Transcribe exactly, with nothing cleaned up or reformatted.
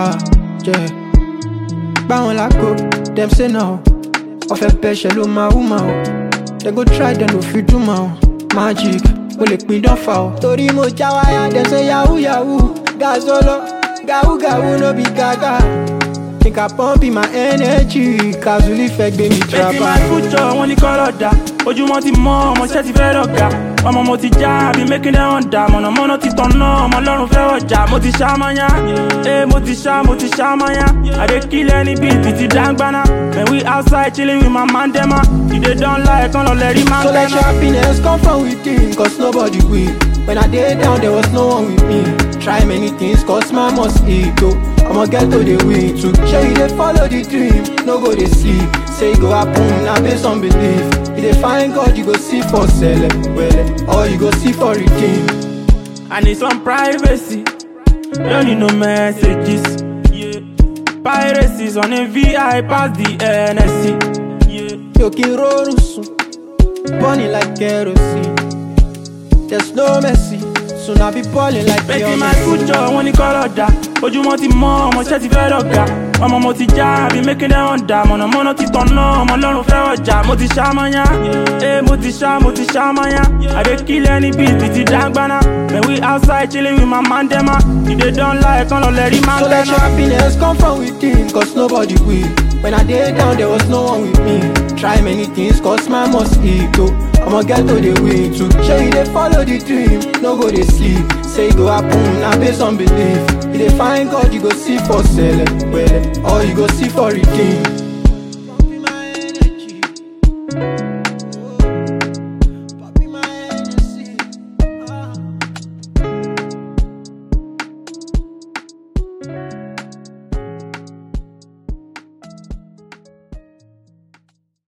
Ah, yeah. Bound like go, them say no. Off a pesha lo ma woman. They go try them no fit do ma. Magic, will it be done foul. Tori mo chawaya, them say yahoo yahoo. Gazolo, gawu gawu no be gaga. Think I pump in my energy, cause really fake baby trapper. Making my future, when you call out that. Ojú wọn ti mọ́, ọmọ ṣẹ́ ti fẹ́ rọ̀gà. Ọmọ mo ti já, bí making them wonder. Mọ̀nà mọ́nà ti tàn náà, ọmọ ọlọ́run fẹ́ ọjà. Mo ti ṣá mọ́yá, eh, mo ti ṣá, mo ti ṣá mọ́yá. I dey kill any beat, ti dangbana. When we outside chilling with my man dem ah. You dey don like, on let him man. So let your happiness come from within, cause nobody will. When I dey down, there was no one with me. Try many things, cause man must eat though. I'ma get to the win too. Sure you dey follow the dream, no go dey sleep. Say it go happen, now based on belief. If they find God, you go see for sell well, or you go see for redeem. I need some privacy. Don't need no messages. Yeah. Piracies on a V I pass the N S C. Yeah. Yo kin rorun sun, burning like kerosene. There's no mercy, soon I'll be balling like Making my future, when you call out that. Ojú wọn ti mọ́, ọmọ ṣẹ́ ti fẹ́ rọ̀gà. Ọmọ mo ti já, bí making them wonder. Mọ̀nà mọ́nà ti tàn náà, ọmọ ọlọ́run fẹ́ ọjà. Mo ti ṣá mọ́yá, eh, mo ti ṣá, mo ti ṣá mọ́yá. I dey kill any beat, ti dangbana. When we outside chilling with my man dem ah. You dey don like, on let him man. So let your happiness come from within, cause nobody will. When I dey down, there was no one with me. Try many things, cause man must eat though. I'ma get to the win too. Sure you dey follow the dream, no go dey sleep. Say it go happen, now based on belief. If they find God, you go see for sell well, or you go see for redeem.